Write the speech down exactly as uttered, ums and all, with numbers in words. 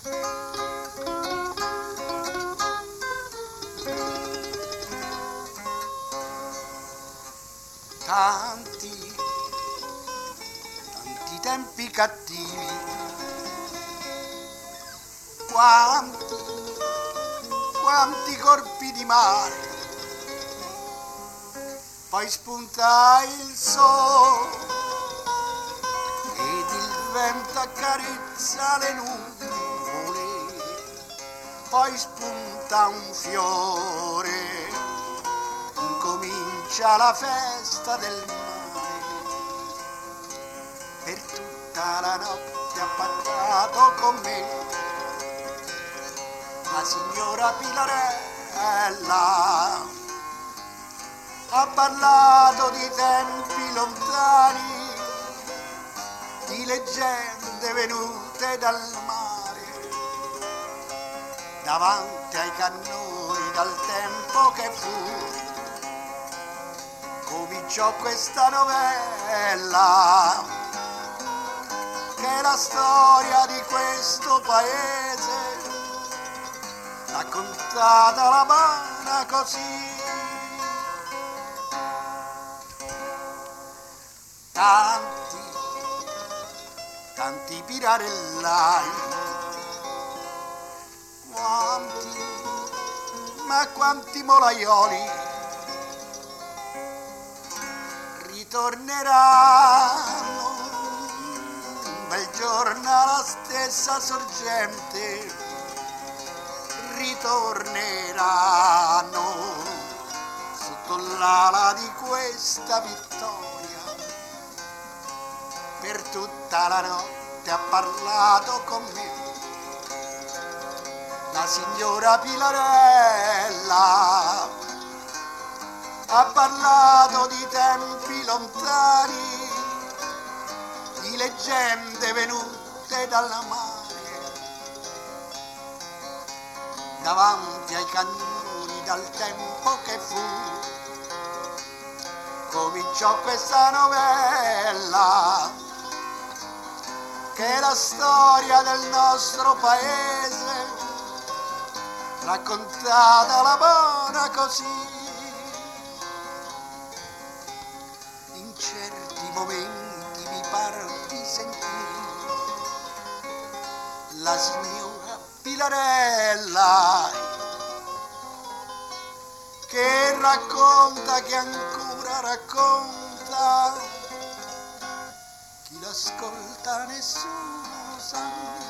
Tanti, tanti tempi cattivi, quanti, quanti corpi di mare, poi spunta il sole ed il vento accarezza le nuvole, poi spunta un fiore, incomincia la festa del mare. Per tutta la notte ha parlato con me la signora Pilarella, ha parlato di tempi lontani, di leggende venute dal mare, davanti ai cannoni dal tempo che fu. Cominciò questa novella, che è la storia di questo paese, raccontata alla mano così. Tanti, tanti pirarellai, quanti, ma quanti molaioli ritorneranno un bel giorno alla stessa sorgente, ritorneranno sotto l'ala di questa vittoria. Per tutta la notte ha parlato con me la signora Pilarella, ha parlato di tempi lontani, di leggende venute dalla mare, davanti ai cannoni dal tempo che fu. Cominciò questa novella, che è la storia del nostro paese, raccontata alla buona così. In certi momenti mi par di sentire la signora Pilarella, che racconta, che ancora racconta, chi l'ascolta nessuno sa.